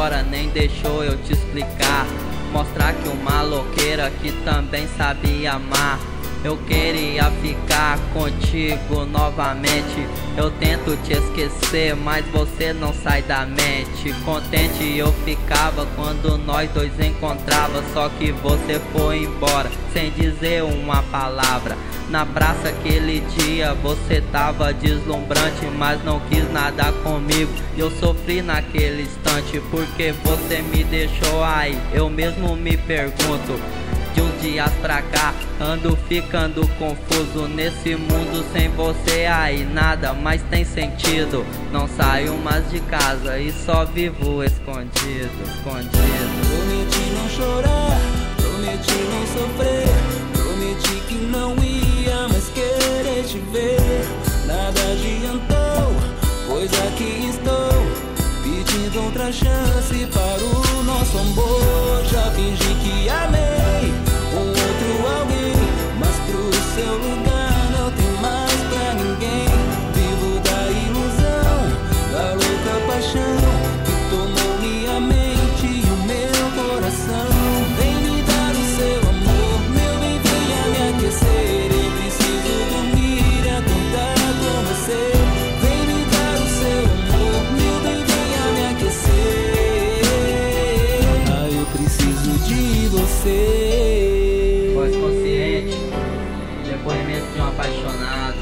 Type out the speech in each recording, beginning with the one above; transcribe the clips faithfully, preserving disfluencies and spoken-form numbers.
embora, nem deixou eu te explicar. Mostrar que o maloqueiro aqui também sabia amar. Eu queria ficar contigo novamente. Eu tento te esquecer, mas você não sai da mente. Contente eu ficava quando nós dois encontrava. Só que você foi embora sem dizer uma palavra. Na praça aquele dia você tava deslumbrante, mas não quis nada comigo. Eu sofri naquele instante porque você me deixou aí. Eu mesmo me pergunto, de uns dias pra cá ando ficando confuso. Nesse mundo sem você aí nada mais tem sentido. Não saio mais de casa e só vivo escondido, escondido. Prometi não chorar, prometi não sofrer, prometi que não ia mais querer te ver. Nada adiantou, pois aqui estou pedindo outra chance para o nosso amor. Já fingi que amei um outro alguém, mas pro seu lugar não tem mais pra ninguém. Vivo da ilusão, da louca paixão que tomou minha mente e o meu coração. Vem me dar o seu amor, meu bem, venha me aquecer. Eu preciso dormir e acordar com você. Vem me dar o seu amor, meu bem, venha me aquecer. Ah, eu preciso de você. Voz consciente, depoimento de um apaixonado.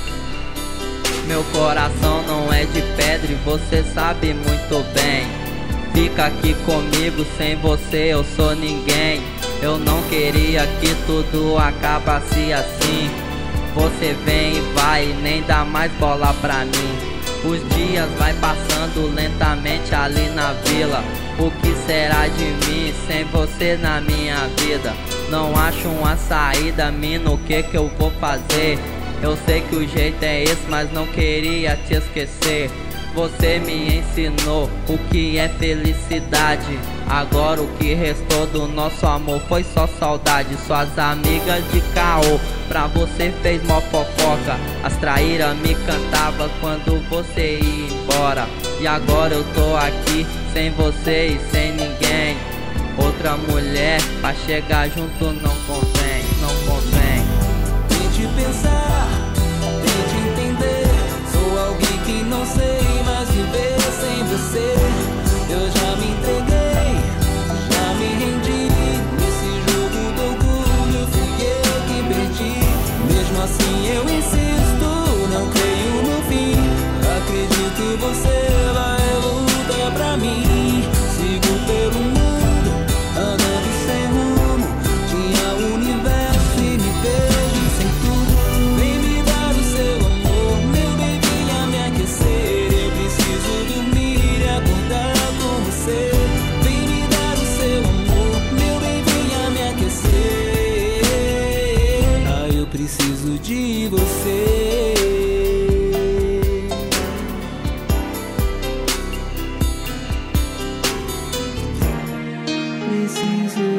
Meu coração não é de pedra e você sabe muito bem. Fica aqui comigo, sem você eu sou ninguém. Eu não queria que tudo acabasse assim. Você vem e vai e nem dá mais bola pra mim. Os dias vai passando lentamente ali na vila. O que será de mim sem você na minha vida? Não acho uma saída, mina, o que que eu vou fazer? Eu sei que o jeito é esse, mas não queria te esquecer. Você me ensinou o que é felicidade. Agora o que restou do nosso amor foi só saudade. Suas amigas de caô pra você fez mó fofoca. As traíras me cantavam quando você ia embora. E agora eu tô aqui sem você e sem ninguém. Outra mulher pra chegar junto não convém, não convém. Tente pensar, tente entender. Sou alguém que não sei mais viver sem você. Eu já me entreguei, já me rendi. Nesse jogo do orgulho fui eu que perdi. Mesmo assim eu insisto, não creio no fim. Acredito você vai lutar pra mim. Sigo pelo mundo, andando sem rumo. Tinha o universo e me perdi sem tudo. Vem me dar o seu amor, meu bem, venha me aquecer. Eu preciso dormir e acordar com você. Vem me dar o seu amor, meu bem, venha me aquecer. Ah, eu preciso de você. Preciso